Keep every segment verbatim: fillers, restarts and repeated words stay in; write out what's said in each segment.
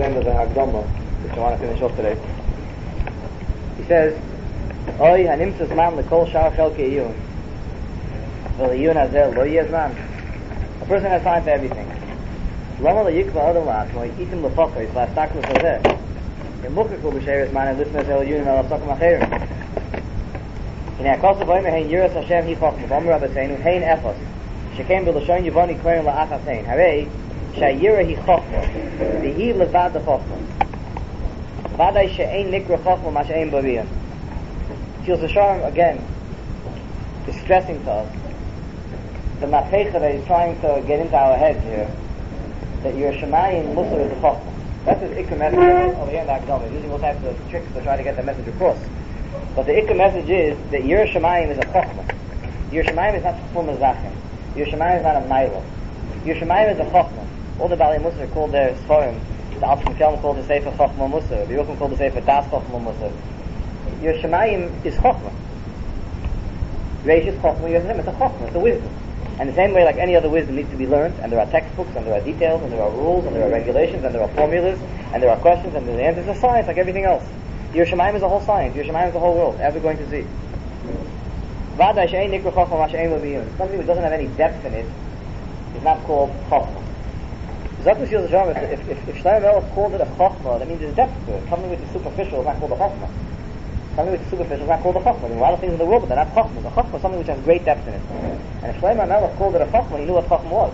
end of the Hagdama, which I want to finish off today. He says, Oy hanimtzas man lekol shar chelke iyun. Well, iyun hazel lo yezman. A person has time for everything. Lama le yikva adam la'atmo, yitim lefoka, yisla staklos hazeh. Yemukakul b'sheres man, and listeners el iyun al asakum acherim. In a kosa boimer hein yiras Hashem hi chokma, v'omer abbaseinu, hein echos. Shekem b'lashon yivoni koyim la'achasein. Harei, shayira hi chokma, v'hi levad the chokma. Vadai she'ein nikra chokma ma she'ein b'riyah. Feels the charm again is stressing to us the mapecha that he's trying to get into our heads here, that your Shemayim Musar is a chokma. That's his ikka message over here in the Akdama. Using all types of tricks to try to get the message across. But the ikka message is that your Shemayim is a chokma. Your Shemayim is not Chum Zachem. Your Shemayim is not a Mailo. Your Shemayim is a chokma. All the Baalei Musar called their Sforim. The Alpha Kelm called the Sefer Chokma Musar. The Yochum called the Sefer Das Chokma Musar. Your Shemayim is chokma. Reish is chokma. Your Shemayim is a chokma. It's a wisdom. And the same way, like any other wisdom, needs to be learned, and there are textbooks, and there are details, and there are rules, and there are regulations, and there are formulas, and there are questions, and the answers are science, like everything else. Your Shemayim is a whole science. Your Shemayim is the whole world, as we're going to see. Something which doesn't have any depth in it is not called chokma. If, if, if Shlomo Melech called it a chokma, that means there's depth to it. Something which is superficial is not called a chokma. Something which is superficial is not called a chokma. There are a lot of things in the world, but they're not chokma. A chokma is something which has great depth in it. And if Shlomo Melech called it a chokma, he knew what chokma was.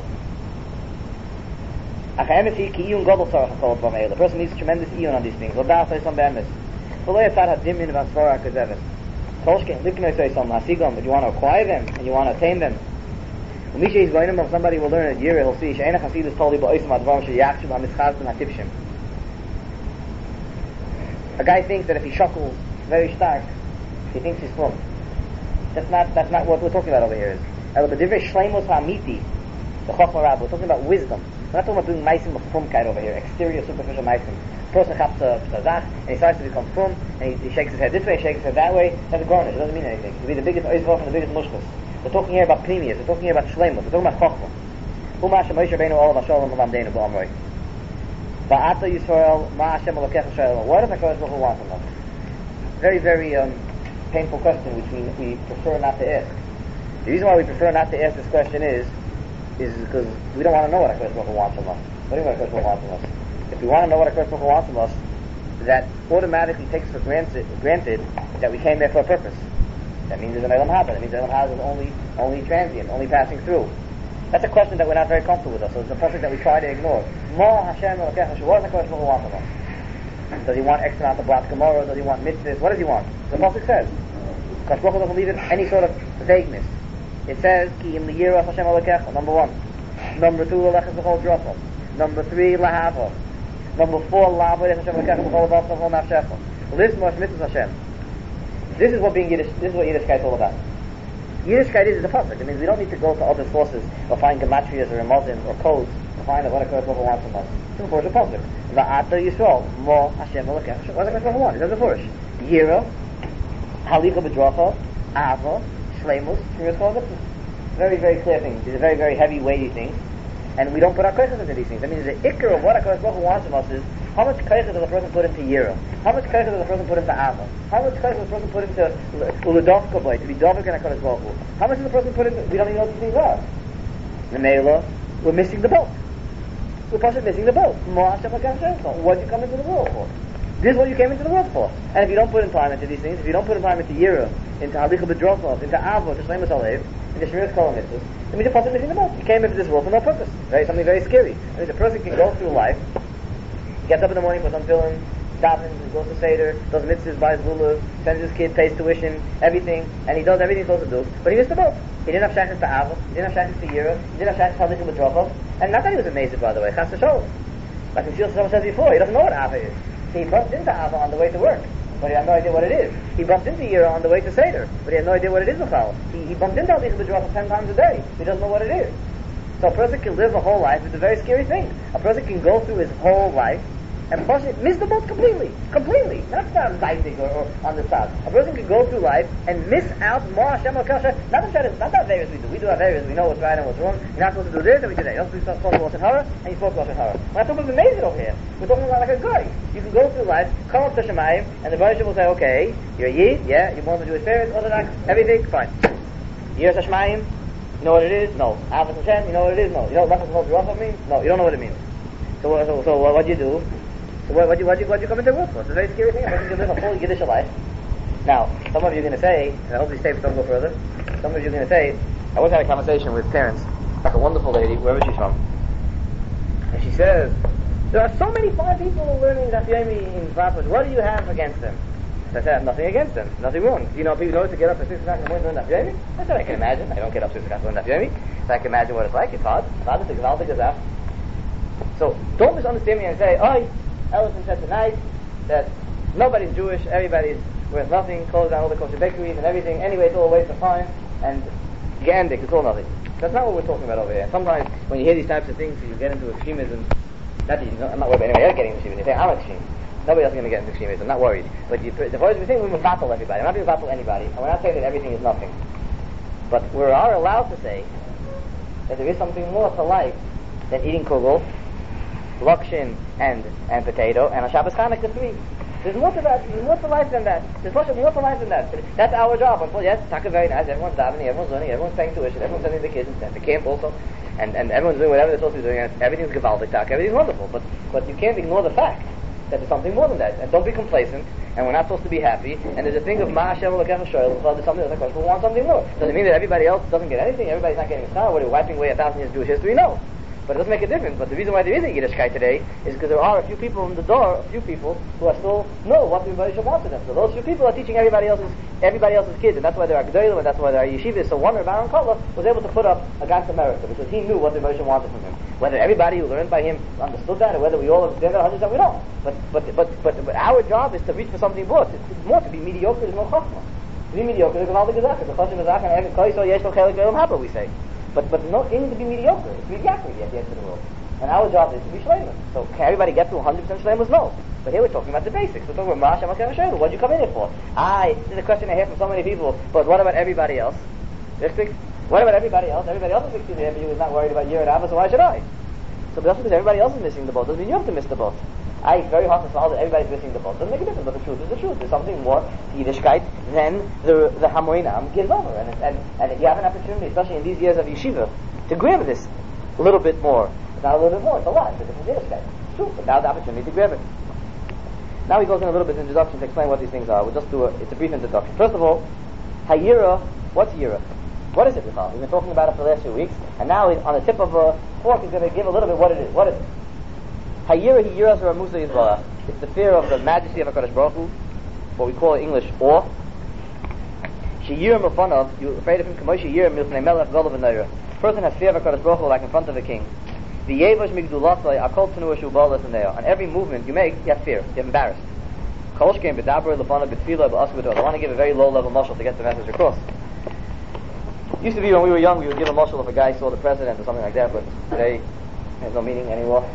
The person needs tremendous iyun on these things. If you want to acquire them and you want to attain them, if somebody will learn a year, he'll see a guy thinks that if he shuckles very stark, he thinks he's plumb. That's not that's not what we're talking about over here. Is uh, the divrei shleimus ha'amiti, the chokma rab. We're talking about wisdom. We're not talking about doing meisim of plumkeit over here, exterior superficial meisim. The person chaps a zach and he starts to become plum, and he, he shakes his head this way, shakes his head that way. That's a garnish. It doesn't mean anything. It could be the biggest oizvah and the biggest mushkas. We're talking here about pnimius. We're talking here about shleimus. We're talking about chokma. Uma Hashem Moshe Rabbeinu olav hashalom v'lamdeinu b'amroi. Ba'ata Yisrael ma Hashem Elokecha Shalom. What does HaKadosh Baruch Hu want from us? Very, very um, painful question which we, we prefer not to ask. The reason why we prefer not to ask this question is is because we don't want to know what HaKadosh Baruch Hu wants from us. What do you mean what HaKadosh Baruch Hu wants from us? If we want to know what HaKadosh Baruch Hu wants from us, that automatically takes for granted, granted that we came there for a purpose. That means there's an Elam Haba. That means the Elam Haba is only, only transient, only passing through. That's a question that we're not very comfortable with us, so it's a question that we try to ignore. Mo Hashem Elokecha, what does HaKadosh Baruch Hu want from us? Does he want X amount of Brat Gemara? Does he want mitzvahs? What does he want? The Pasuk says. HaKadosh Baruch Hu doesn't leave it any sort of vagueness. It says, Ki im liyira Hashem Elokecha, number one. Number two, Lelechas b'chol drocha. Number three, Lahava. Number four, La'avodas Hashem Elokecha b'chol avav b'chol nafshecha. Lismosh mitzvahs Hashem. This is what being Yiddish, this is what Yiddishkeit is all about. Yiddishkeit is the pasuk. It means we don't need to go to other sources or find gematrias or emozim or codes to find out what HaKadosh Baruch Hu wants from us. It's in the Purish pasuk. Va'ata Yisrael mo Hashem Elokecha. What does HaKadosh Baruch Hu want? It does the Purish. Yira, halicha b'drocha, ava, shleimus, shmiras kol mitzvahs. Very, very clear things. These are very, very heavy, weighty things, and we don't put our koiches into these things. That means the ikar of what HaKadosh Baruch Hu wants from us is how much koiches does a person put into Yira? How much koiches does a person put into ava? How much koiches does a person put into uladovka boy to be dovik and HaKadosh Baruch Hu? How much does a person put into? We don't even know what these are. The Meila, we're missing the boat. We're possibly missing the boat. What did you come into the world for? This is what you came into the world for. And if you don't put in time into these things, if you don't put in time into Yira, into Halicha B'drochov, into Ava, to Shleimus Alev, into Shmiras Kol Mitzvahs, then you're possibly missing the boat. You came into this world for no purpose. Very, something very scary. I mean, a person can go through life, gets up in the morning, puts on tefillin, davens, goes to Seder, does mitzvahs, buys lulav, sends his kid, pays tuition, everything, and he does everything he's supposed to do, but he missed the boat. He didn't have shaykhs to Ava, he didn't have shaykhs to Yira, he didn't have shaykhs to Halicha B'drochov, and not that he was amazed, by the way, chas v'sholom. Like Messiah said before, he doesn't know what Ava is. He bumped into Ava on the way to work, but he had no idea what it is. He bumped into Yira on the way to Seder, but he had no idea what it is. He, he bumped into Halicha B'drochov ten times a day. He doesn't know what it is. So a person can live a whole life. It's a very scary thing. A person can go through his whole life and Pasha miss the boat completely, completely. Not start biting or, or on the side. A person could go through life and miss out more Hashem Akasha. Not to try to, not that various we do. We do our various. We know what's right and what's wrong. You're not supposed to do this, and we do that. You're supposed to talk about Lashon Hara, and you talk about Lashon Hara. We're not talking about amazing over here. We're talking about like a guy. You can go through life, come up to Shemayim, and the Baruch will say, okay, you're a Yid, yeah, you're born to Jewish parents, Orthodox, everything, fine. Years Hashmayim, you know what it is? No. Avos Hashem, you know what it is? No. You know what Lachas Rafa means? No. You don't know what it means. So, so, so what do you do? So what, what do you, what do you, what do you come into the world for? It's a very scary thing. I think you live a full Yiddish life. Now, some of you are going to say, and I hope these tapes don't go further, some of you are going to say, I once had a conversation with Terence, a wonderful lady, wherever she's from, and she says, there are so many fine people learning Daf Yomi in Vapas. What do you have against them? I said, I have nothing against them. Nothing wrong. You know, people know to get up at six o'clock in the morning to learn Daf Yomi? I said, I can imagine. I don't get up at six o'clock to learn Daf Yomi. So I can imagine what it's like. It's hard. It's hard to think about it. So don't misunderstand me and say, oh, Ellison said tonight that nobody's Jewish, everybody's worth nothing, close down all the kosher bakeries and everything. Anyway, it's all a waste of time. And Gandik, it's all nothing. That's not what we're talking about over here. Sometimes when you hear these types of things, you get into extremism. Not that you, I'm not worried about anybody else getting into extremism. You say, I'm extreme. Nobody else is going to get into extremism. I'm not worried. But you, the first we think we will battle everybody. I'm not going to battle anybody. And we're not saying that everything is nothing. But we are allowed to say that there is something more to life than eating kugel, lokshin, and and potato, and on Shabbos Chanukah three. There's more to that. There's more to life than that. There's much more to life than that. That's our job. Yes, Taka very nice. Everyone's davening. Everyone's learning. Everyone's paying tuition. Everyone's sending the kids to camp also, and and everyone's doing whatever they're supposed to be doing. Everything's gewaltig, Taka. Everything's wonderful. But but you can't ignore the fact that there's something more than that. And don't be complacent. And we're not supposed to be happy. And there's a thing of Ma Hashem Elokecha Shoel. There's something that's like, we want something more. Does it mean that everybody else doesn't get anything? Everybody's not getting a star. What are we wiping away a thousand years of Jewish history? No. But it doesn't make a difference. But the reason why there isn't Yiddishkeit today is because there are a few people in the door, a few people who are still know what the Rebbe wants to them. So those few people are teaching everybody else's everybody else's kids, and that's why there are G'daylim, and that's why there are yeshivas. So one Rebbe Aaron Kotler was able to put up a Gans America because he knew what the Rebbe wanted from him. Whether everybody who learned by him understood that, or whether we all understand that, one hundred percent we don't. But but but but, but our job is to reach for something more. It's, it's more to be mediocre. There's no chachma. To be mediocre is all the gezaka. The chachma gezaka and every koiso yesh lo chelik elam haba, we say. But but there's no aim to be mediocre. It's mediocrity at the end of the world. And our job is to be shleimus. So can everybody get to one hundred percent shleimus? No. But here we're talking about the basics. We're talking about Ma'ashem HaKadosh Baruch Hu. What did you come in here for? I, this is a question I hear from so many people, but what about everybody else? Richtig? What about everybody else? Everybody else is mixing the M B U is not worried about Yir and Abba, so why should I? So just because everybody else is missing the boat doesn't mean you have to miss the boat. I, it's very hard to swallow that everybody's missing the boat. Doesn't make a difference, but the truth is the truth. There's something more to Yiddishkeit than the, the Hamoinam gives over. And, and, and you have an opportunity, especially in these years of yeshiva, to grab this a little bit more. It's not a little bit more, it's a lot. It's a different Yiddishkeit. It's true, but now the opportunity to grab it. Now he goes in a little bit of introduction to explain what these things are. We'll just do a, it's a brief introduction. First of all, Hayira, what's Yira? What is it, Michal? We've been talking about it for the last few weeks, and now he's on the tip of a fork, he's going to give a little bit what it is. What is it? Hayira Hiyiras or Musa Yisbarach. It's the fear of the majesty of HaKadosh Baruch Hu, what we call in English awe. Sheyirim Mufanav, you're afraid of him, Kamosh Sheyirim Milfnei Melech Golav V'Neira. A person has fear of HaKadosh Baruch Hu like in front of a king. V'yevosh Migdulatoi Akol Tnua Shubalas V'Neira. On every movement you make, you have fear, you're embarrassed. Kolshkein B'Daber L'Fanav B'Tfilah B'Askudah. I want to give a very low level mashal to get the message across. Used to be when we were young, we would give a mashal if a guy saw the president or something like that, but today it has no meaning anymore.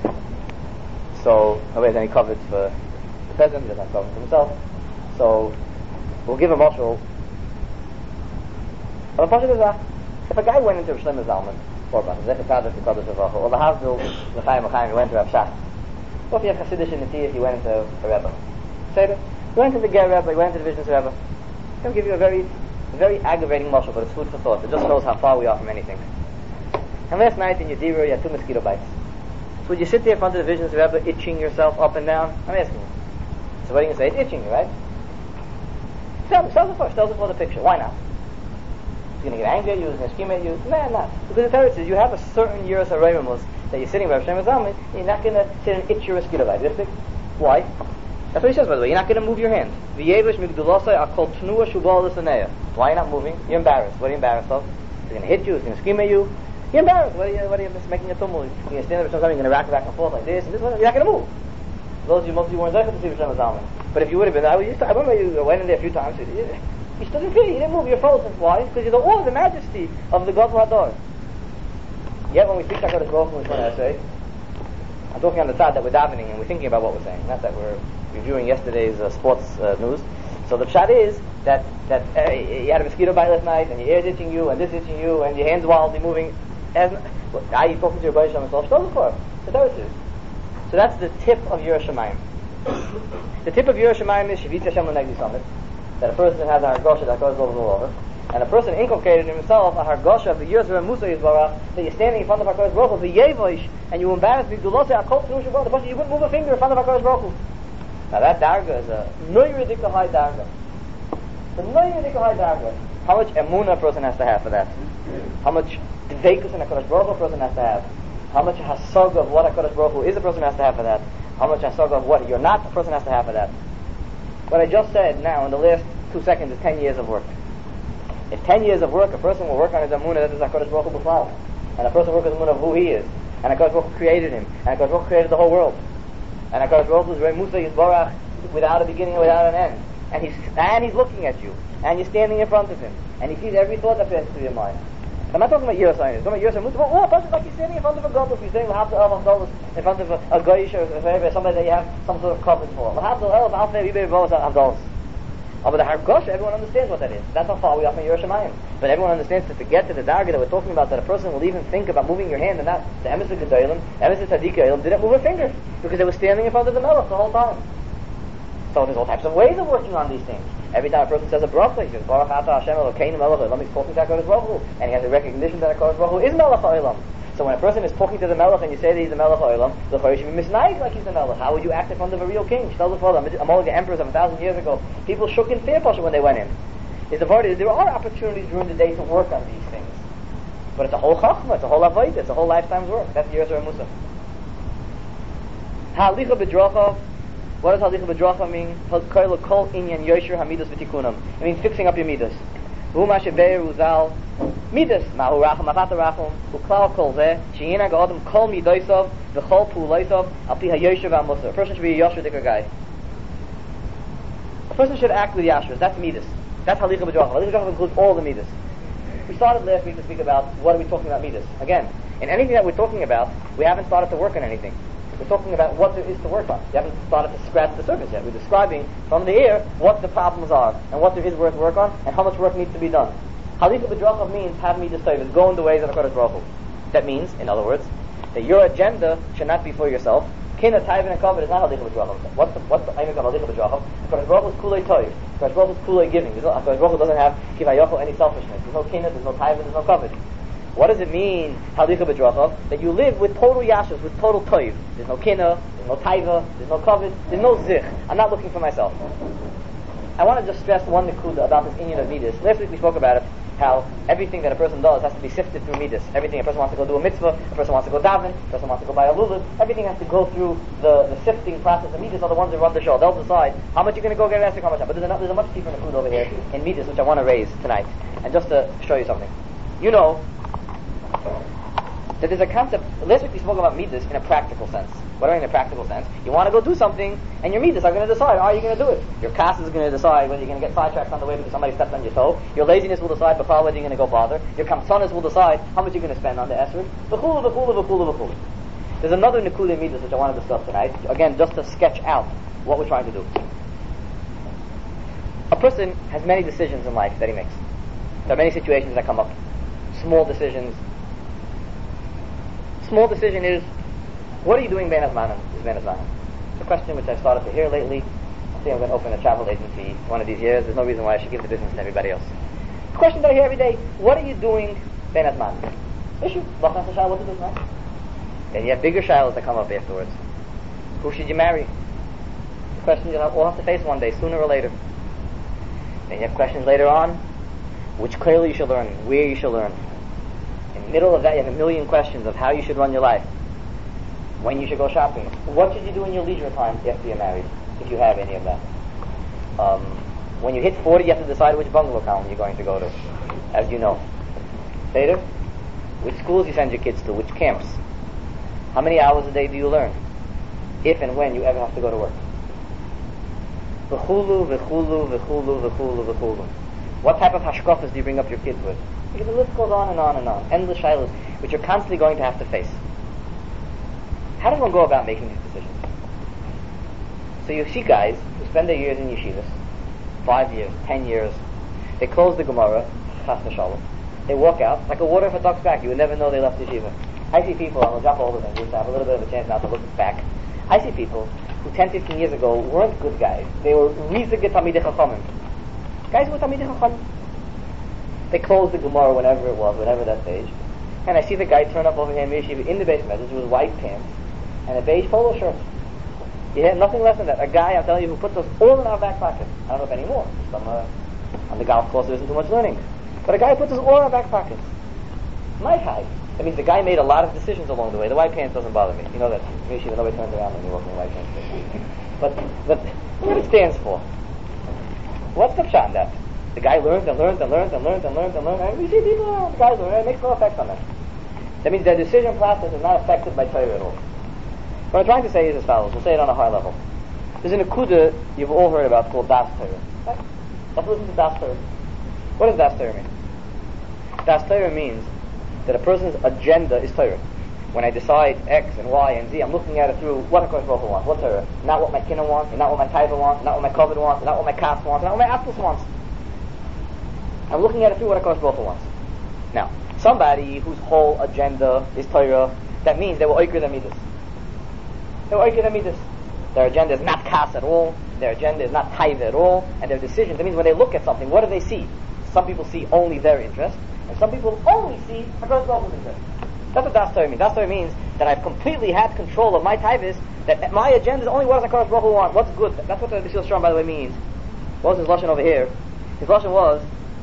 So nobody has any coverage for the president, he doesn't have coverage for himself. So we'll give a mashal. But a is a, if a guy went into Rav Shlomo Zalman, or or the Havdil, the Chaim HaChaim, he went to Rav Shach. Or if you have Chassidish in the tea, if you went into a Rebbe. Say that. You went to the Ger Rebbe, you went to the Visions Rebbe. He'll give you a very very aggravating mashal, but it's food for thought. It just shows how far we are from anything. And last night in your Dira, you had two mosquito bites. So would you sit there in front of the Visions Rebbe, itching yourself up and down? I'm asking you. So what are you going to say? It's itching you, right? Tell me, tell us first, tell us for the picture. Why not? He's going to get angry at you, he's going to scream at you. No, not. Because the Torah says you have a certain years of Reimus that you're sitting with Hashem Zalman, you're not going to sit and itch your mosquito bite. Why? That's what he says, by the way. You're not going to move your hand. Why are you not moving? You're embarrassed. What are you embarrassed of? He's going to hit you. He's going to scream at you. You're embarrassed. What are you, what are you just making a tumult? You're going to stand there sometimes. You're going to rack back and forth like this and this. You're not going to move. Those of you, most of you weren't there to see Hashem Zalman. But if you would have been, I, used to, I remember you went in there a few times. You, you stood in fear. You didn't move. You're frozen. Why? Because you're the awe of the majesty of the God Hador. Yet when we speak HaKadosh Baruch Hu in one essay, I'm talking on the side that we're davening and we're thinking about what we're saying, not that we're reviewing yesterday's uh, sports uh, news. So the pshat is that that uh, you had a mosquito bite last night, and your ear's itching you, and this itching you, and your hands wildly moving. And are you talking to your Baruch Shem for? So that's the tip of Yiras Shamayim. The tip of Yiras Shamayim is Shavit Hashem L'Negdi Summit, that a person has a hargosha that goes all over, and a person inculcated in himself a hargosha of the Yiras Musa Yisbarach, that you're standing in front of HaKadosh Baruch Hu, the Yevoish, and you embarrass me, do not say Akol Tnu Shabbat, the person you wouldn't move a finger in front of HaKadosh Baruch Hu. Now that darga is a noyridika high darga. The noyridika high darga. How much emunah a person has to have for that? How much dveikus in HaKadosh Baruch Hu a person has to have? How much hasaga of what HaKadosh Baruch Hu is a person has to have for that? How much hasaga of what you're not a person has to have for that? What I just said now in the last two seconds is ten years of work. If ten years of work, a person will work on his emunah, that is HaKadosh Baruch Hu b'chlal. And a person will work on his emunah of who he is. And HaKadosh Baruch Hu created him. And HaKadosh Baruch Hu created the whole world. And HaKadosh Baruch Hu is Rei Musa Yisbarach without a beginning and without an end. And he's and he's looking at you. And you're standing in front of him. And he sees every thought that passes through your mind. I'm not talking about Yiras Shamayim. I'm talking about Yiras Musa. Oh, a person like you're standing in front of a godless. You're standing in front of a in front of a, a goyish or a, somebody that you have some sort of coverage for. But the hargosha, everyone understands what that is. That's how far we are from Yiras Shamayim. But everyone understands that to get to the darga that we're talking about, that a person will even think about moving your hand, and not the emes gedolim, emes tzaddikim didn't move a finger because they were standing in front of the melech the whole time. So there's all types of ways of working on these things. Every time a person says a bracha, he says Baruch Atah Hashem Elokeinu Melech Haolam. He's talking to HaKadosh Baruch Hu, and he has a recognition that HaKadosh Baruch Hu is Melech Haolam. So when a person is talking to the Melech and you say that he's the Melech Haolam, the Chayei should be misnaig like he's the Melech. How would you act in front of a real king? Among the emperors of a thousand years ago, people shook in fear when they went in. Is the part is there are opportunities during the day to work on these things, but it's a whole chachma, it's a whole avodah, it's a whole lifetime's work. That's Yiras Musa. Halicha b'dracha. What does halicha b'dracha mean? Kol inyan yosher hamidas v'tikunam. It means fixing up your midas. V'uma shebei ruzal midas ma'u rachum ma'vat rachum u'klal kol zeh she'yinag adam kol midosav v'chol pu'losav al pi hayosher v'amusa. A person should be a yosher dika guy. A person should act with yashras. That's midas. That's halicha b'dracha. Halicha b'dracha includes all the midas. We started last week to speak about what are we talking about midas. Again, in anything that we're talking about, we haven't started to work on anything. We're talking about what there is to work on. You haven't started to scratch the surface yet. We're describing from the air what the problems are and what there is worth to work on and how much work needs to be done. Halicha b'dracha means have midas tovos, go in the ways of HaKadosh Baruch Hu. That means, in other words, that your agenda should not be for yourself. Kina tayvin and kavod is not halicha b'dracha. What's the what's the aim of halicha b'dracha? HaKadosh Baruch Hu is kulei toiv. HaKadosh Baruch Hu is kulei giving. HaKadosh Baruch Hu doesn't have kivayochel any selfishness. There's no kina, there's no tayvin, there's no kavod. What does it mean, halicha b'dracha? That you live with total yashas, with total toiv. There's no kina, there's no taiva, there's no kavod, there's no zich. I'm not looking for myself. I want to just stress one nekuda about this inyan of midas. Last week we spoke about it, how everything that a person does has to be sifted through midas. Everything, a person wants to go do a mitzvah, a person wants to go daven, a person wants to go buy a lulav, everything has to go through the, the sifting process. The midas are the ones that run the show. They'll decide how much you're going to go get an how much. But there's a, there's a much deeper nekuda over here in midas which I want to raise tonight. And just to show you something. You know that there's a concept. Last week we spoke about midas in a practical sense. What do I mean in a practical sense? You want to go do something, and your midas are going to decide, are you going to do it? Your kas is going to decide whether you're going to get sidetracked on the way because somebody stepped on your toe. Your laziness will decide before whether you're going to go bother. Your kamsanas will decide how much you're going to spend on the esrog. V'chulu, v'chulu, v'chulu, v'chulu. There's another nekuda midas which I want to discuss tonight. Again, just to sketch out what we're trying to do. A person has many decisions in life that he makes. There are many situations that come up. Small decisions. Small decision is, what are you doing Ben Azmanim? Is Ben Azmanim? It's a question which I've started to hear lately. I think I'm going to open a travel agency one of these years. There's no reason why I should give the business to everybody else. The question that I hear every day, what are you doing Ben Azmanim? Issue. What to do now? Then you have bigger shilas that come up afterwards. Who should you marry? The question you'll all have to face one day, sooner or later. Then you have questions later on, which clearly you should learn, where you should learn. In the middle of that, you have a million questions of how you should run your life, when you should go shopping, what should you do in your leisure time after you're married, if you have any of that. Um, when you hit forty, you have to decide which bungalow column you're going to go to, as you know. Later, which schools you send your kids to, which camps. How many hours a day do you learn, if and when you ever have to go to work. V'chulu, v'chulu, v'chulu, v'chulu, v'chulu. What type of hashkafas do you bring up your kids with? Because the list goes on and on and on. Endless shilas, which you're constantly going to have to face. How does one go about making these decisions? So you see guys who spend their years in yeshivas, five years, ten years, they close the Gemara, chas v'shalom, they walk out, like a water off a duck's back, you would never know they left yeshiva. I see people, I'm going to jump over them, just to have a little bit of a chance now to look back. I see people who ten, fifteen years ago weren't good guys. They were rizige Talmidei Chachamim. Guys who were Talmidei Chachamim. They closed the Gemara whenever it was, whenever that stage. And I see the guy turn up over here in yeshiva in the base message with white pants and a beige polo shirt. You had nothing less than that. A guy, I'm telling you, who puts us all in our back pocket. I don't know if anymore. Some, uh, on the golf course there isn't too much learning. But a guy who puts us all in our back pockets. My high. That means the guy made a lot of decisions along the way. The white pants doesn't bother me. You know that. Yeshiva, nobody turns around when you're walking in white pants. But, but what it stands for. What's the pshat in that? The guy learns and learns and learns and learns and learns and learns, and we see people, the guys learn, and it makes no effect on them. That means their decision process is not affected by Torah at all. What I'm trying to say is as follows. We'll say it on a high level. There's an akuda you've all heard about called Das Torah. Right? Let's listen to Das Torah. What does Das Torah mean? Das Torah means that a person's agenda is Torah. When I decide X and Y and Z, I'm looking at it through what HaKadosh Baruch Hu wants, what Torah. Not what my kinna wants, and not what my taiva wants, not what my covet wants, and not what my kas wants, and not what my apple wants. I'm looking at it through what HaKadosh Baruch Hu wants. Now, somebody whose whole agenda is Torah, that means they will oiker their midas. They will oiker their midas. Their agenda is not kas at all, their agenda is not taiva at all, and their decisions, that means when they look at something, what do they see? Some people see only their interest, and some people only see HaKadosh Baruch Hu's interest. That's what Das Torah means. Das Torah means that I've completely had control of my taivis, that my agenda is only what does HaKadosh Baruch Hu want, what's good. That's what the B'Shil Strom, by the way, means. What was his lashon over here? His lashon was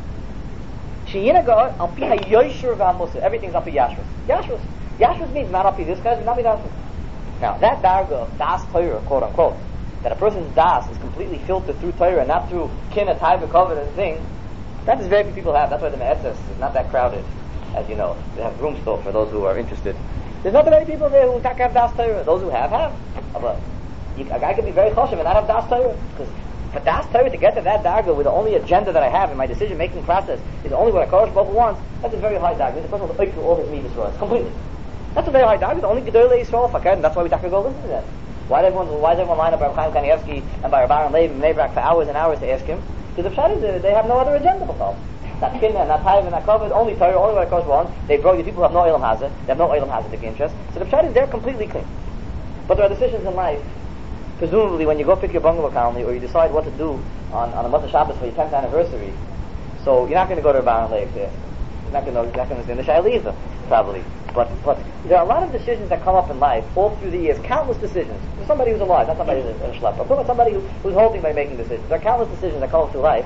everything's up to Yashrus. Yashrus. Yashrus means not up to this guy, not be Yashrus. Now, that darga of Das Torah, quote unquote, that a person's Das is completely filtered through Torah and not through kin, a taiva, covet, and thing, that is very few people have. That's why the Me'etzes is not that crowded, as you know. They have room still for those who are interested. There's not that many people there who have Das Torah. Those who have, have. But you, a guy can be very choshev and not have Das Torah. Because for Das Torah to get to that darga with the only agenda that I have in my decision-making process is only what HaKadosh Baruch Hu wants, that's a very high darga. The person will take through all his midas for us, completely. That's a very high darga. The only Gedolei Yisrael fakir, and that's why we have to go listen to that. Why does everyone, why does everyone line up by Chaim Kanievsky and by Rabbi Aaron Leib and Meibrak for hours and hours to ask him? Because the pshat is they have no other agenda for them. Not kinna, not taiva, not covet, only Torah, only what HaKadosh wants. They brought you people who have no Eilam Hazeh, they have no Eilam Hazeh interest. So the pshat is they're completely clean. But there are decisions in life, presumably when you go pick your bungalow colony or you decide what to do on, on a Motzei Shabbos for your tenth anniversary, so you're not going to go to Rabbi Aaron Leib there. You're not going to you're not going to understand the Shaila either, probably. But but there are a lot of decisions that come up in life all through the years, countless decisions. For somebody who's alive, not somebody who's in a schlep, but somebody who, who's holding by making decisions. There are countless decisions that come up through life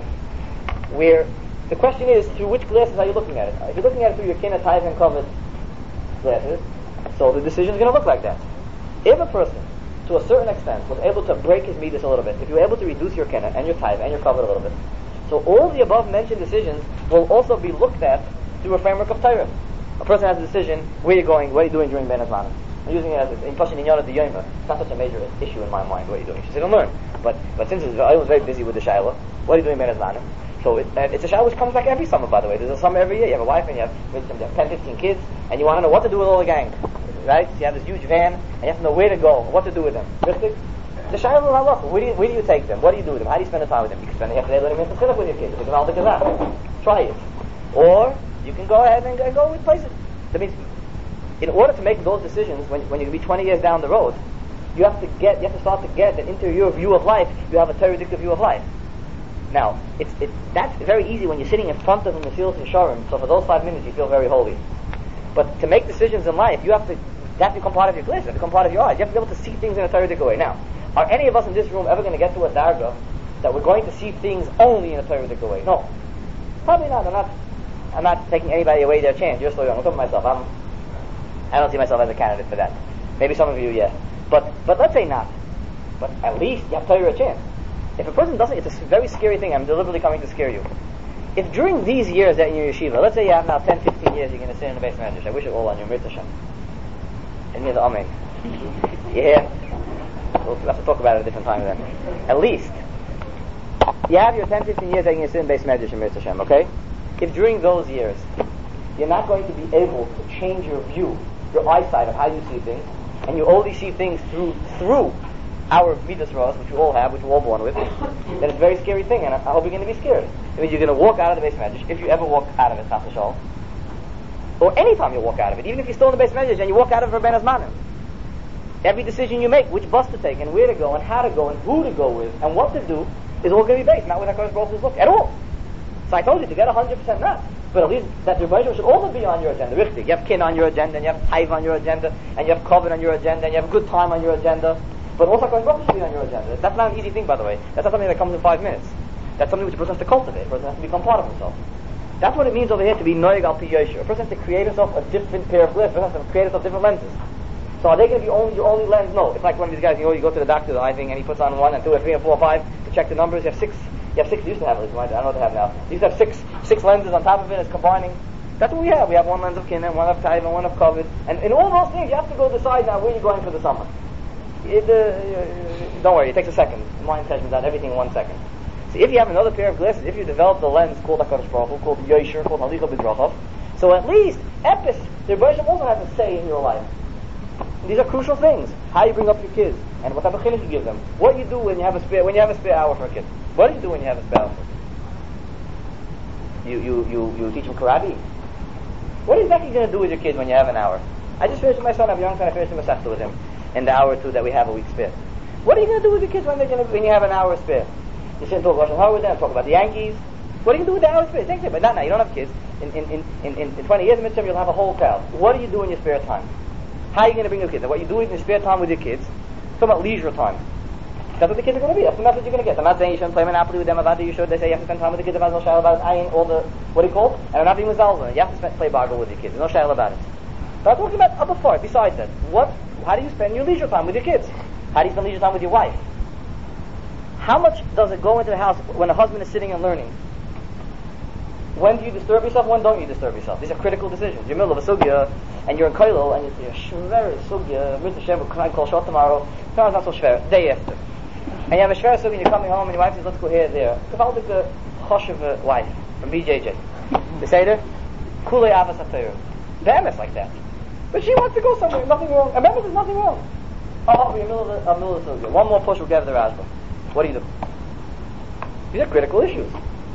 where the question is, through which glasses are you looking at it? If you're looking at it through your kinna, taiva, and covet glasses, so the decision is going to look like that. If a person, to a certain extent, was able to break his midas a little bit, if you were able to reduce your kinna and your taiva and your covet a little bit, so all the above mentioned decisions will also be looked at through a framework of Torah. A person has a decision, where are you going, what are you doing during Ben Azmanim? I'm using it as in Pashin Inyan the Yoma. It's not such a major issue in my mind, what are you doing? She said, don't learn. But but since it's, I was very busy with the Shaila, what are you doing Ben Azmanim? So it, uh, it's a Shaila which comes back every summer, by the way. There's a summer every year. You have a wife and you have, you have ten, fifteen kids, and you want to know what to do with all the gang. Right? So you have this huge van, and you have to know where to go, what to do with them. Richtig? The Shaila will have where do you, where do you take them? What do you do with them? How do you spend the time with them? You can spend the half day letting them in the with your kids. Because all the gazah. Try it. Or you can go ahead and go, and go with places. That means, in order to make those decisions, when when you're going to be twenty years down the road, you have to get, you have to start to get that into your view of life. You have a Torah-dictive view of life. Now, it's it's that's very easy when you're sitting in front of the Mesilas Yesharim. So for those five minutes, you feel very holy. But to make decisions in life, you have to that become part of your glass, that become part of your eyes. You have to be able to see things in a Torah-dictive way. Now, are any of us in this room ever going to get to a darga that we're going to see things only in a Torah-dictive way? No, probably not. I'm not. I'm not taking anybody away their chance. You're still young. I'm talking about myself. I'm. I don't see myself as a candidate for that. Maybe some of you, yeah. But but let's say not. But at least you have to tell you a chance. If a person doesn't, it's a very scary thing. I'm deliberately coming to scare you. If during these years that you're in your yeshiva, let's say you have now ten, fifteen years, you're going to sit in the base manager. I wish it all on your Mir Tashem. And near the Amen. Yeah. We'll have to talk about it a different time then. At least you have your ten, fifteen years that you're going to sit in base manager Mir Tashem. Okay. If during those years you're not going to be able to change your view, your eyesight of how you see things, and you only see things through through our midas ras, which we all have, which we're all born with, then it's a very scary thing, and I, I hope you're going to be scared. I mean, you're going to walk out of the base medrash, if you ever walk out of it, chas v'shalom, or any time you walk out of it, even if you're still in the base medrash and you walk out of it for ben azmanim. Every decision you make, which bus to take, and where to go, and how to go, and who to go with, and what to do, is all going to be based, not with HaKadosh Baruch Hu's look, at all. So I told you, to get one hundred percent not, but at least that your Rebbeinu should also be on your agenda. Richtig, you have kin on your agenda, and you have taiv on your agenda, and you have covet on your agenda, and you have a good time on your agenda, but also HaKadosh Baruch Hu should be on your agenda. That's not an easy thing, by the way. That's not something that comes in five minutes. That's something which a person has to cultivate. A person has to become part of himself. That's what it means over here to be noig al pi yosher. A person has to create himself a different pair of glasses. A person has to create himself different lenses. So are they going to be only your only lens? No. It's like one of these guys, you know, you go to the doctor, the eye thing, and he puts on one and two and three and four and five to check the numbers. You have six. You have six. You used to have at least. I don't know what they have now. You used to have six six lenses on top of it. It's combining. That's what we have. We have one lens of kin and one of taiv and one of covet. And in all those things, you have to go decide now where you're going for the summer. It, uh, don't worry, it takes a second. Mind judgment on everything in one second. So if you have another pair of glasses, if you develop the lens called HaKadosh Baruch Hu, called Yosher, called Halicha B'Drachav, so at least Epis, the Rebbeinu also has a say in your life. These are crucial things. How you bring up your kids, and what type of chinuch you give them. What you do when you have a spare when you have a spare hour for a kid. What do you do when you have a spare hour? You you you you teach them karate. What are you exactly going to do with your kids when you have an hour? I just finished with my son. I have a young son. I finished a masechta with him in the hour or two that we have a week spare. What are you going to do with your kids when they're going to, when you have an hour spare? You sit and talk Russian Hard with them, talk about the Yankees. What do you do with the hour spare? Same thing, but not now. You don't have kids. In in in in, in twenty years in mitzvah, you'll have a whole crowd. What do you do in your spare time? How are you going to bring your kids? And what you do in your spare time with your kids, talk about leisure time. That's what the kids are going to be. That's the message you're going to get. I'm not saying you shouldn't play Monopoly with them. About you should. They say you have to spend time with the kids. About no shayla about it. I ain't all the what do you call it? And I'm not being mizalzel. You have to spend, play boggle with your kids. There's no shayla about it. But I'm talking about other part. Besides that, what? How do you spend your leisure time with your kids? How do you spend leisure time with your wife? How much does it go into the house when a husband is sitting and learning? When do you disturb yourself? When don't you disturb yourself? These are critical decisions. You're in the middle of a sugya, and you're in koilel, and you're shver sugya. Mister Shem, can I call shot tomorrow? Tomorrow's not so shver. Day after. And you have a shver sugya, and you're coming home, and your wife says, "Let's go here, there." Geweldig a choshev wife from B J J. The Seder, kulei avas hatayr. The M S like that. But she wants to go somewhere. Nothing wrong. Remember, there's nothing wrong. Oh, we're in the middle of a middle of sugya. One more push will get the Rashba. What do you do? These are critical issues.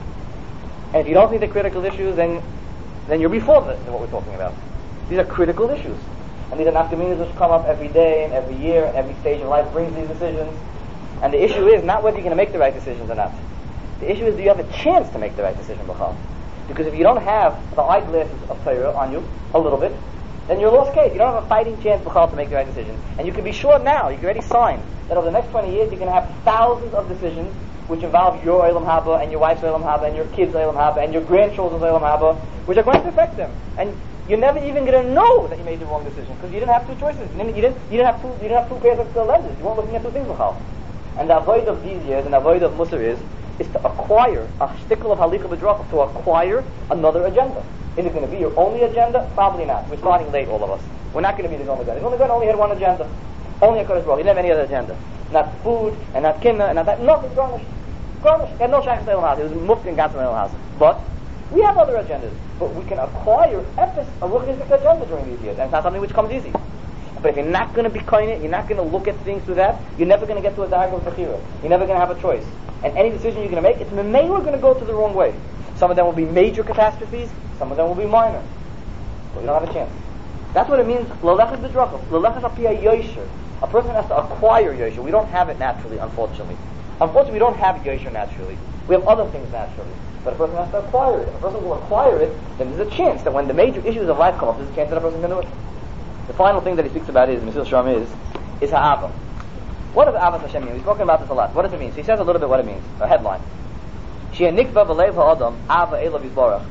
And if you don't think they're critical issues, then then you're before the, what we're talking about. These are critical issues. And these are nafkaminas which come up every day and every year and every stage of life brings these decisions. And the issue is not whether you're going to make the right decisions or not. The issue is, do you have a chance to make the right decision, B'chal? Because if you don't have the eyeglasses of Torah on you, a little bit, then you're a lost case. You don't have a fighting chance, B'chal, to make the right decision. And you can be sure now, you can already sign, that over the next twenty years you're going to have thousands of decisions which involve your Olam Haba and your wife's Olam Haba and your kids' Olam Haba and your grandchildren's Olam Haba, which are going to affect them. And you're never even going to know that you made the wrong decision because you didn't have two choices. You didn't, you didn't, you didn't have two. You didn't have two pairs of lenses. You weren't looking at two things, Michal. And the avoid of these years and the avoid of Musar is is to acquire a shtickle of halicha b'dracha, to acquire another agenda. Is it going to be your only agenda? Probably not. We're starting late, all of us. We're not going to be the only guy. The only guy only had one agenda. Only a Kodesh Baruch. He didn't have any other agenda. Not food and not kinna and not that. Nothing garnished. Garnished. He had no shaykhs to house. It was mufti and gatzim house. But we have other agendas. But we can acquire epis, a ruchnistic agenda during these years. And it's not something which comes easy. But if you're not going to be koine, you're not going to look at things through that, you're never going to get to a diagonal bechira. You're never going to have a choice. And any decision you're going to make, it's maybe we're going to go to the wrong way. Some of them will be major catastrophes, some of them will be minor. But you don't have a chance. That's what it means, l'lechet b'drachav, l'lechet al pi yosher. A person has to acquire yosher. We don't have it naturally, unfortunately. Unfortunately, we don't have yosher naturally. We have other things naturally. But a person has to acquire it. If a person will acquire it, then there's a chance that when the major issues of life come up, there's a chance that a person can do it. The final thing that he speaks about is, Mesil Shram is, is ha'ava. What does Ahavas Hashem mean? We've spoken about this a lot. What does it mean? So he says a little bit what it means. A headline. Shea nikva v'lev ha'adam, ava elav yizbarach.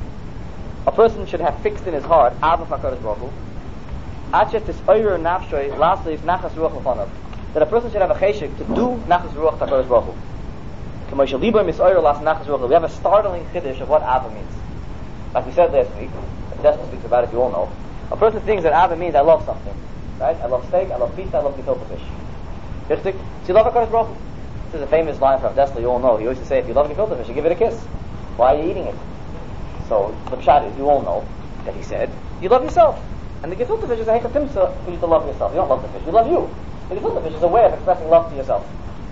A person should have fixed in his heart, ava f'akadosh baruch hu, achet tis'oyer nafshoy lasleif nachas ruach l'fanav. That a person should have a cheshik to do nachas ruach t'akadosh baruch hu. K'moshe libo mis'oyer las nachas ruach. We have a startling chiddush of what ava means. Like we said last week, Desmond speaks about it, you all know. A person thinks that ava means I love something. Right? I love steak, I love pizza, I love gefilte fish. Richtig? So you love HaKadosh Baruch Hu. This is a famous line from Dessler, you all know. He used to say, if you love gefilte fish, you give it a kiss. Why are you eating it? So the pshat is, you all know that he said, you love yourself. And the gefilte fish is a hechatimsa for you to love yourself. You don't love the fish, you love you. The gefilte fish is a way of expressing love to yourself.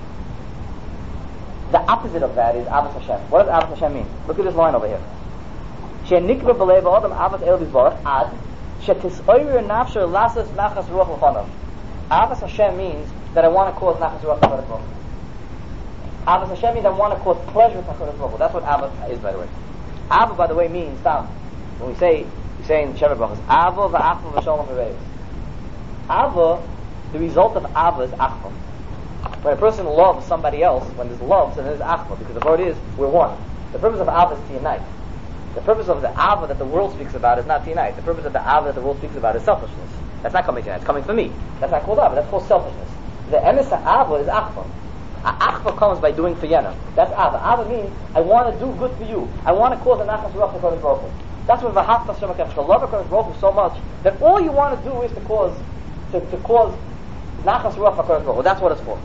The opposite of that is Avos Hashem. What does Avos Hashem mean? Look at this line over here. She'nikva b'lev ha'adam Avos El Yisborach ad she'tisoyer nafsher lasas nachas ruach l'chonav. Avos Hashem means that I want to cause nachas ruach l'chonav. Avos Hashem means I want to cause pleasure to HaKadosh Baruch Hu. That's what Avos is, by the way. Ava, by the way, means tam. When we say, we say in Sheva Brachos, Ava v'achva v'sholom v'reis. Ava, the result of Ava is achva. When a person loves somebody else, when there's love, so there's achva, because the word is, we're one. The purpose of Ava is to unite. The purpose of the Ava that the world speaks about is not to unite. The purpose of the Ava that the world speaks about is selfishness. That's not coming to unite, it's coming for me. That's not called Ava, that's called selfishness. The emes Ava is achva. Achva comes by doing for Yena. That's Ava. Ava means, I want to do good for you. I want to cause a nachas ruach HaKadosh Baruch Hu. That's what v'hafta Hashem HaKadosh, to love HaKadosh Baruch Hu so much, that all you want to do is to cause, to, to cause nachas ruach HaKadosh Baruch Hu. That's what it's for.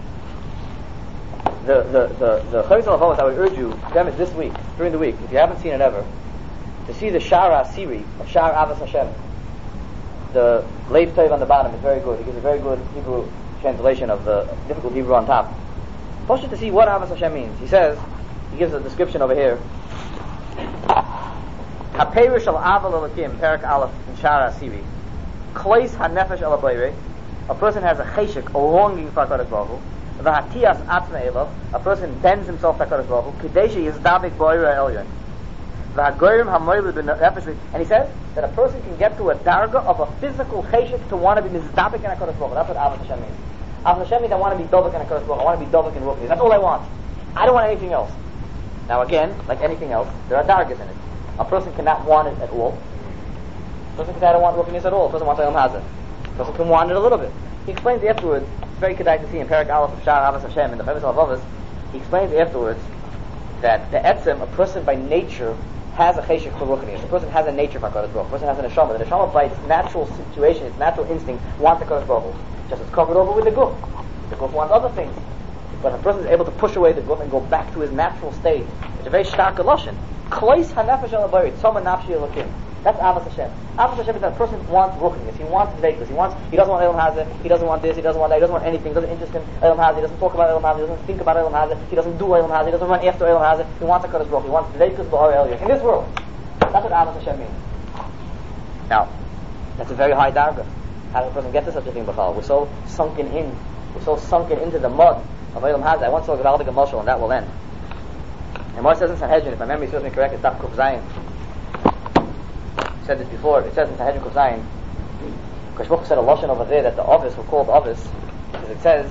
The, the, the, the Chayzel Avos, I would urge you, them is this week, during the week, if you haven't seen it ever, to see the Shara Siri of Shar Avos Hashem. The Leif Tov on the bottom is very good. He gives a very good Hebrew translation of the difficult Hebrew on top. Push it to see what Avos Hashem means. He says, he gives a description over here. HaPerush al Aval Elokim, Perak Aleph in Shara Siri. Klois HaNefesh al Abayre. A person has a cheshik, a longing for HaKadosh Baruch Hu. V'hatiyas atzma elav, a person bends himself to HaKadosh Baruch Hu, Kadeshi yizdavik boira elyon. V'hagoyim hamoylu b'nefesh, and he says that a person can get to a darga of a physical cheshik to want to be mizdavik in HaKadosh Baruch Hu. That's what Avos Hashem means. Avos Hashem means I want to be dovik in HaKadosh Baruch Hu. I want to be dovik in Ruchni. That's all I want. I don't want anything else. Now again, like anything else, there are dargas in it. A person cannot want it at all. A person cannot want Ruchnis at all. A person wants Elam Hazeh. A person can want it a little bit. He explains afterwards, it's very kedai to see in Perak Aleph of Shar Avos Hashem in the Chavis Avos, he explains afterwards that the etzem, a person by nature, has a cheshik for ruchnius. A person has a nature for HaKadosh Baruch Hu. A person has an neshama. The neshama by its natural situation, its natural instinct, wants HaKadosh Baruch Hu. Just as covered over with the guf. The guf wants other things. But if a person is able to push away the guf and go back to his natural state, it's a very stark lashon. Klois hanefesh al abayit, tzoma nafshi elokim. That's Avos Hashem. Avos Hashem is that a person wants ruchnius. He wants dveikus. He wants. He doesn't want Elam Hazeh. He doesn't want this. He doesn't want that. He doesn't want anything. He doesn't interest in Elam Hazeh. He doesn't talk about Elam Hazeh. He doesn't think about Elam Hazeh. He doesn't do Elam Hazeh. He doesn't run after Elam Hazeh. He wants HaKadosh Baruch Hu. He wants dveikus b'or elyon. In this world, that's what Avos Hashem means. Now, that's a very high darga. How does a person get to such a thing, B'chal? We're so sunken in. We're so sunken into the mud of Elam Hazeh. I once saw a Gavaldik Mashal, and that will end. And Mar says in Sanhedrin, if my memory serves me correct, it's Daf Kuf Zayin. I said this before. It says in Sanhedrin Kuf Zayin, Kosh Baruch Hu said a lashon over there that the Ovis were called Ovis, because it says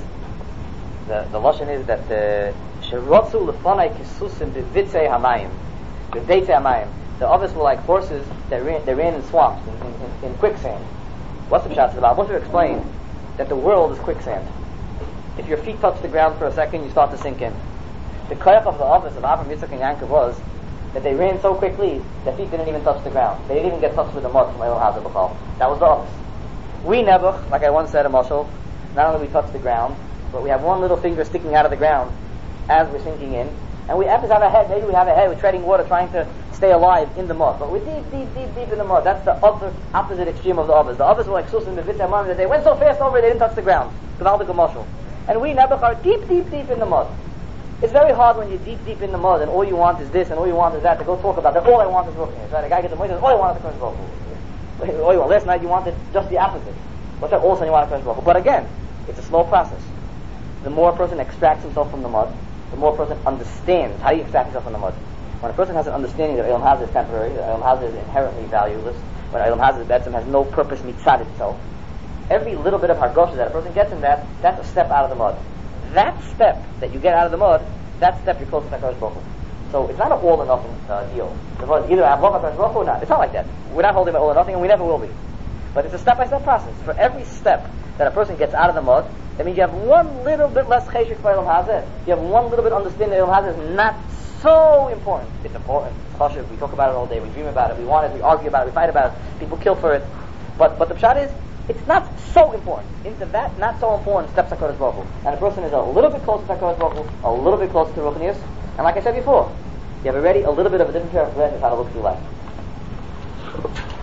the the lashon is that the Sherotzu lefanai kisusim bevitzei hamayim, bevitzei hamayim. The Ovis were like horses that ran, they ran in swamps, in, in, in quicksand. What's the pshat? The Baal Moshe explained that the world is quicksand. If your feet touch the ground for a second, you start to sink in. The koyach of the Ovis of Avraham, Yitzchak, and Yaakov was that they ran so quickly, their feet didn't even touch the ground. They didn't even get touched with the mud from Elam Hazeh B'chal. That was the Ovis. We never, like I once said in Mashal, not only we touch the ground, but we have one little finger sticking out of the ground as we're sinking in, and we have to have a head. Maybe we have a head. We're treading water, trying to stay alive in the mud, but we're deep, deep, deep, deep in the mud. That's the other opposite extreme of the Ovis. The Ovis were like Sus and the Vitzamam, that they went so fast over it, they didn't touch the ground. Gavaldik Mashal. And we never are deep, deep, deep in the mud. It's very hard when you're deep, deep in the mud and all you want is this and all you want is that to go talk about that. All I want is ruchnius, right? A guy gets a point and says, all I want is HaKadosh Baruch Hu. All you want. Last night you wanted just the opposite. What's that? All of a sudden you want HaKadosh Baruch Hu. But again, it's a slow process. The more a person extracts himself from the mud, the more a person understands. How do you extract yourself from the mud? When a person has an understanding that Elam Hazeh is temporary, that Elam Hazeh is inherently valueless, when Elam Hazeh has no purpose mitzad itself, every little bit of hargosha that a person gets in that, that's a step out of the mud. That step that you get out of the mud, that step you're close to HaKadosh Baruch Hu. So it's not an all or nothing uh, deal. Either I have love HaKadosh Baruch Hu or not. It's not like that. We're not holding by all or nothing, and we never will be. But it's a step-by-step process. For every step that a person gets out of the mud, that means you have one little bit less cheshik for Elam Hazeh. You have one little bit understanding that Elam Hazeh is not so important. It's important. It's chashuv. We talk about it all day. We dream about it. We want it. We argue about it. We fight about it. People kill for it. But but the pshat is, it's not so important. Into that not so important steps HaKadosh Baruch Hu. And a person is a little bit closer to HaKadosh Baruch Hu, a little bit closer to Ruchnius. And like I said before, you have already a little bit of a different pair of glasses how to look through life.